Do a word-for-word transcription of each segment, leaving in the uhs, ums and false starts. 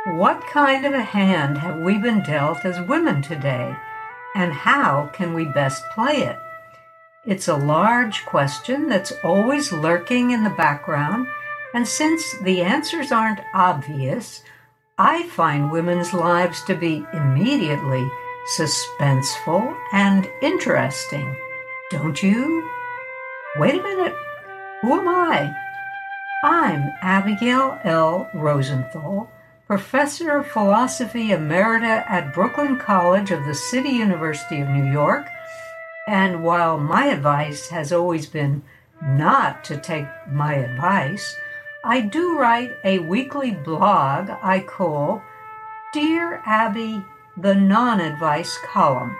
What kind of a hand have we been dealt as women today, and how can we best play it? It's a large question that's always lurking in the background, and since the answers aren't obvious, I find women's lives to be immediately suspenseful and interesting. Don't you? Wait a minute. Who am I? I'm Abigail L. Rosenthal, Professor of Philosophy Emerita at Brooklyn College of the City University of New York, and while my advice has always been not to take my advice, I do write a weekly blog I call Dear Abby, the Non-Advice Column.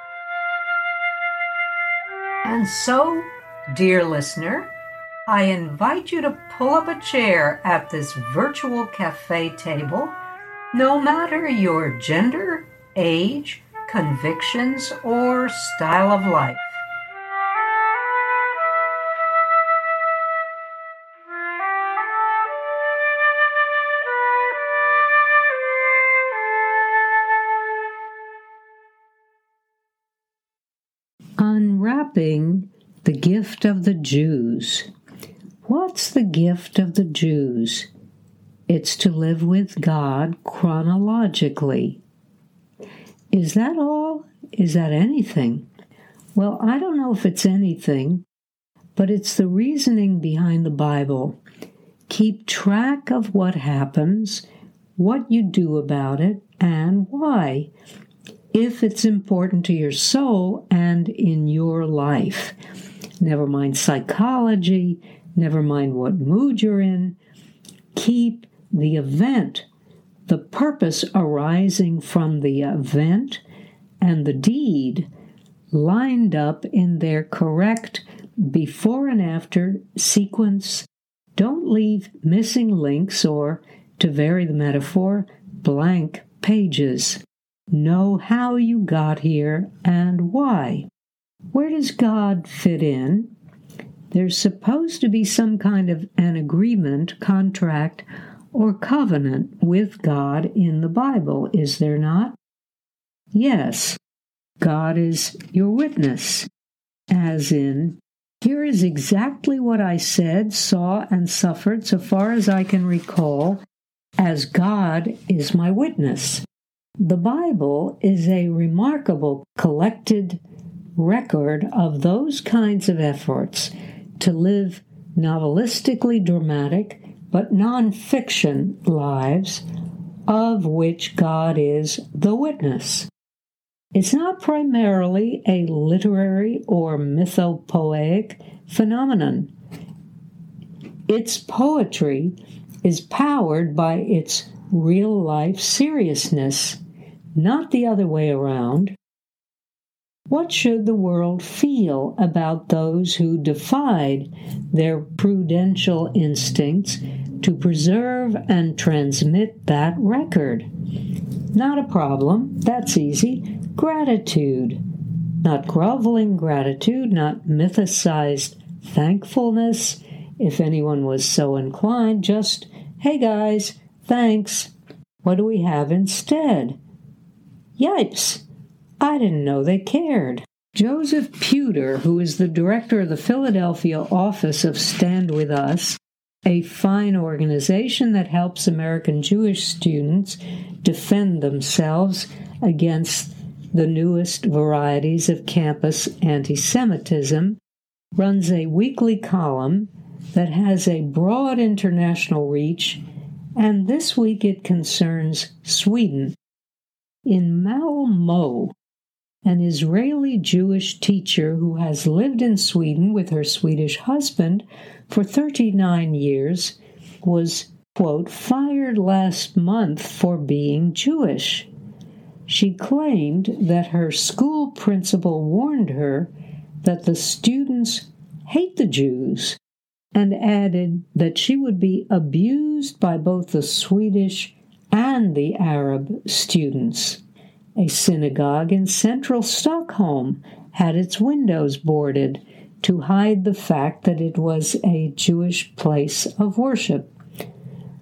And so, dear listener, I invite you to pull up a chair at this virtual cafe table, no matter your gender, age, convictions, or style of life. Unwrapping the gift of the Jews. What's the gift of the Jews? It's to live with God chronologically. Is that all? Is that anything? Well, I don't know if it's anything, but it's the reasoning behind the Bible. Keep track of what happens, what you do about it, and why, if it's important to your soul and in your life. Never mind psychology, never mind what mood you're in. Keep the event, the purpose arising from the event and the deed lined up in their correct before and after sequence. Don't leave missing links or, to vary the metaphor, blank pages. Know how you got here and why. Where does God fit in? There's supposed to be some kind of an agreement, contract, or covenant with God in the Bible, is there not? Yes, God is your witness, as in, here is exactly what I said, saw, and suffered, so far as I can recall, as God is my witness. The Bible is a remarkable collected record of those kinds of efforts to live novelistically dramatic but non-fiction lives of which God is the witness. It's not primarily a literary or mythopoeic phenomenon. Its poetry is powered by its real-life seriousness, not the other way around. What should the world feel about those who defied their prudential instincts to preserve and transmit that record? Not a problem. That's easy. Gratitude. Not groveling gratitude, not mythicized thankfulness, if anyone was so inclined. Just, hey guys, thanks. What do we have instead? Yipes! I didn't know they cared. Joseph Puder, who is the director of the Philadelphia office of Stand With Us, a fine organization that helps American Jewish students defend themselves against the newest varieties of campus anti-Semitism, runs a weekly column that has a broad international reach, and this week it concerns Sweden. In Malmo, an Israeli Jewish teacher who has lived in Sweden with her Swedish husband for thirty-nine years, was, quote, fired last month for being Jewish. She claimed that her school principal warned her that the students hate the Jews, and added that she would be abused by both the Swedish and the Arab students. A synagogue in central Stockholm had its windows boarded to hide the fact that it was a Jewish place of worship.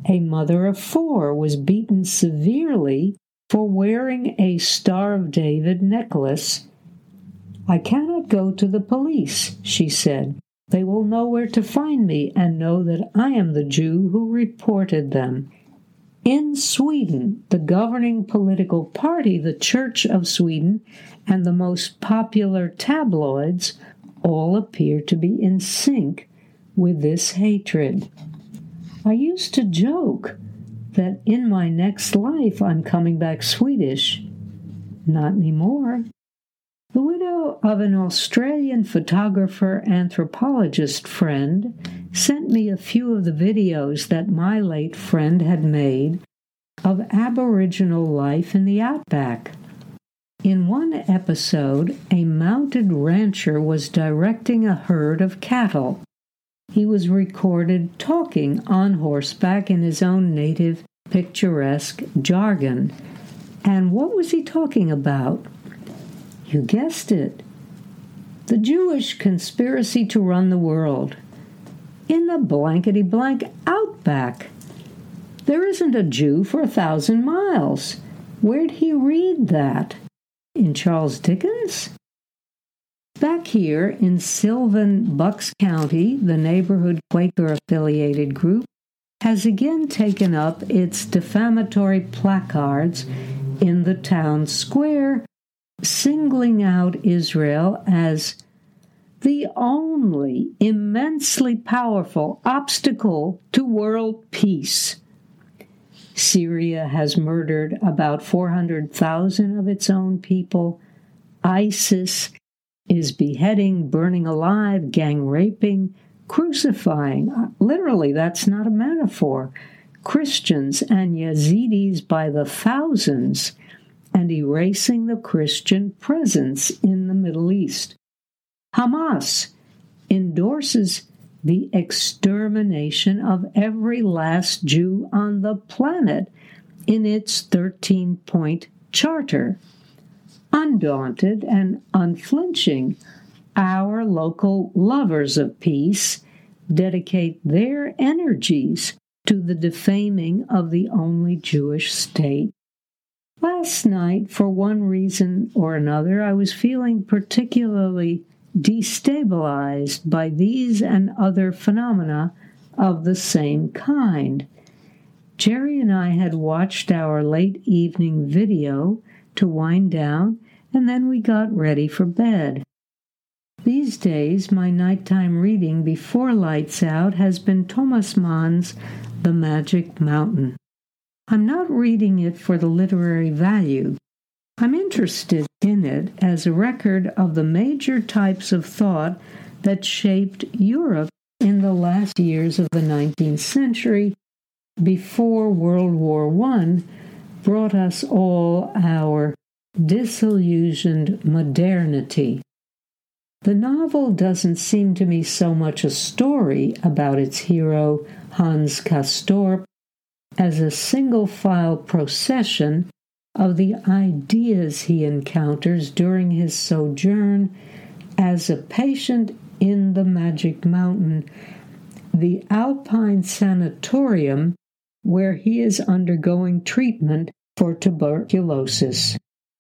A mother of four was beaten severely for wearing a Star of David necklace. "I cannot go to the police," she said. "They will know where to find me and know that I am the Jew who reported them." In Sweden, the governing political party, the Church of Sweden, and the most popular tabloids all appear to be in sync with this hatred. I used to joke that in my next life I'm coming back Swedish. Not anymore. The widow of an Australian photographer anthropologist friend sent me a few of the videos that my late friend had made of Aboriginal life in the outback. In one episode, a mounted rancher was directing a herd of cattle. He was recorded talking on horseback in his own native picturesque jargon. And what was he talking about? You guessed it. The Jewish conspiracy to run the world. In the blankety-blank outback. There isn't a Jew for a thousand miles. Where'd he read that? In Charles Dickens? Back here in Sylvan Bucks County, the neighborhood Quaker-affiliated group has again taken up its defamatory placards in the town square, singling out Israel as the only immensely powerful obstacle to world peace. Syria has murdered about four hundred thousand of its own people. ISIS is beheading, burning alive, gang raping, crucifying. Literally, that's not a metaphor. Christians and Yazidis by the thousands, and erasing the Christian presence in the Middle East. Hamas endorses the extermination of every last Jew on the planet in its thirteen-point charter. Undaunted and unflinching, our local lovers of peace dedicate their energies to the defaming of the only Jewish state. Last night, for one reason or another, I was feeling particularly destabilized by these and other phenomena of the same kind. Jerry and I had watched our late evening video to wind down, and then we got ready for bed. These days, my nighttime reading before lights out has been Thomas Mann's The Magic Mountain. I'm not reading it for the literary value. I'm interested in it as a record of the major types of thought that shaped Europe in the last years of the nineteenth century, before World War One brought us all our disillusioned modernity. The novel doesn't seem to me so much a story about its hero, Hans Castorp, as a single-file procession of the ideas he encounters during his sojourn as a patient in the Magic Mountain, the Alpine Sanatorium, where he is undergoing treatment for tuberculosis.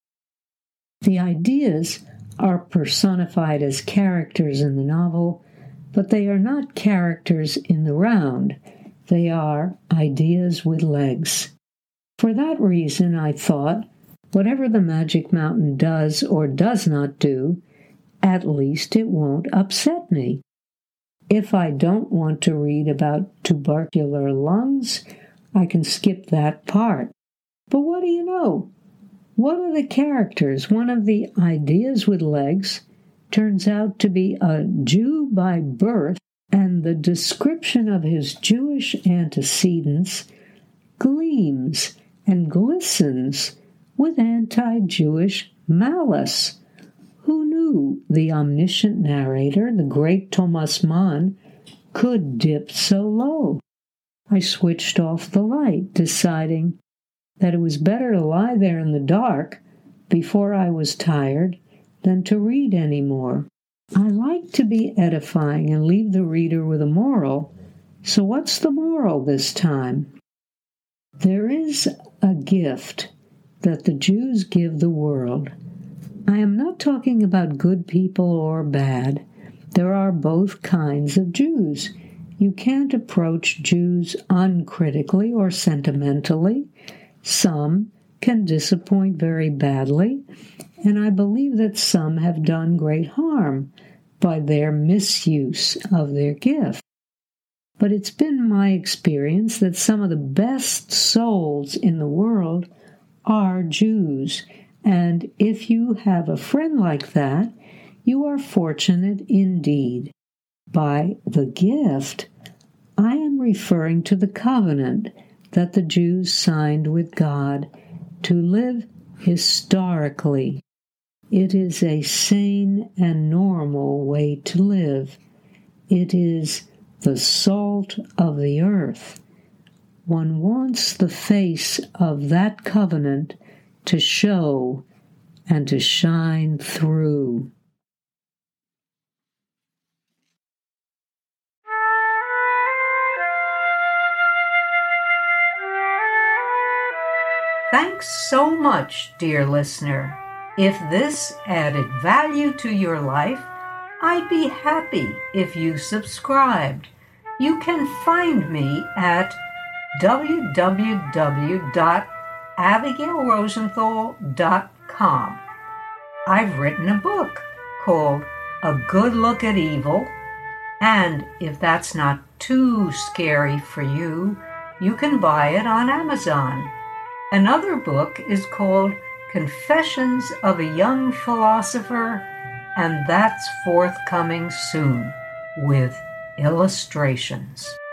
The ideas are personified as characters in the novel, but they are not characters in the round. They are ideas with legs. For that reason, I thought, whatever the Magic Mountain does or does not do, at least it won't upset me. If I don't want to read about tubercular lungs, I can skip that part. But what do you know? One of the characters, one of the ideas with legs, turns out to be a Jew by birth, and the description of his Jewish antecedents gleams and glistens with anti-Jewish malice. Who knew the omniscient narrator, the great Thomas Mann, could dip so low? I switched off the light, deciding that it was better to lie there in the dark before I was tired than to read any more. I like to be edifying and leave the reader with a moral, so what's the moral this time? There is a gift that the Jews give the world. I am not talking about good people or bad. There are both kinds of Jews. You can't approach Jews uncritically or sentimentally. Some can disappoint very badly, and I believe that some have done great harm by their misuse of their gift. But it's been my experience that some of the best souls in the world are Jews, and if you have a friend like that, you are fortunate indeed. By the gift, I am referring to the covenant that the Jews signed with God to live historically. It is a sane and normal way to live. It is the salt of the earth. One wants the face of that covenant to show and to shine through. Thanks so much, dear listener. If this added value to your life, I'd be happy if you subscribed. You can find me at w w w dot abigail rosenthal dot com. I've written a book called A Good Look at Evil, and if that's not too scary for you, you can buy it on Amazon. Another book is called Confessions of a Young Philosopher, and that's forthcoming soon with illustrations.